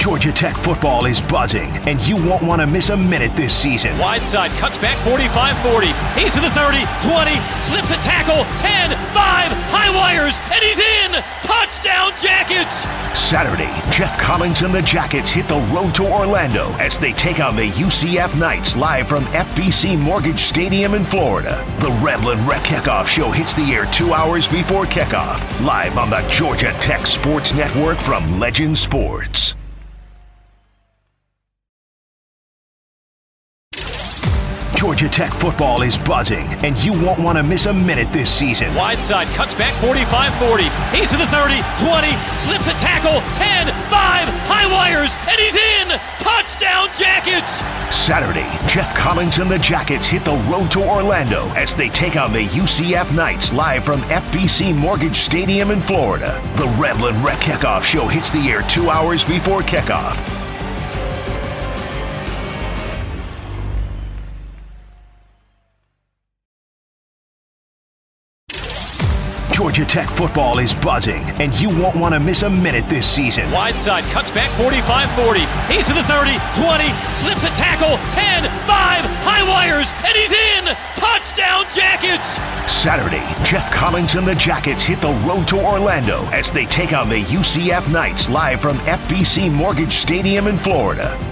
Georgia Tech football is buzzing, and you won't want to miss a minute this season. Wide side, cuts back 45-40. He's to the 30, 20, slips a tackle, 10, 5, high wires, and he's in! Touchdown Jackets! Saturday, Jeff Collins and the Jackets hit the road to Orlando as they take on the UCF Knights live from FBC Mortgage Stadium in Florida. The Ramblin' Wreck Kickoff show hits the air 2 hours before kickoff, live on the Georgia Tech Sports Network from Legend Sports. Georgia Tech football is buzzing, and you won't want to miss a minute this season. Wide side, cuts back 45-40. He's to the 30, 20, slips a tackle, 10, 5, high wires, and he's in! Touchdown Jackets! Saturday, Jeff Collins and the Jackets hit the road to Orlando as they take on the UCF Knights live from FBC Mortgage Stadium in Florida. The Ramblin' Wreck Kickoff show hits the air 2 hours before kickoff. Georgia Tech football is buzzing, and you won't want to miss a minute this season. Wide side, cuts back 45-40. He's to the 30, 20, slips a tackle, 10, 5, high wires, and he's in! Touchdown Jackets! Saturday, Jeff Collins and the Jackets hit the road to Orlando as they take on the UCF Knights live from FBC Mortgage Stadium in Florida.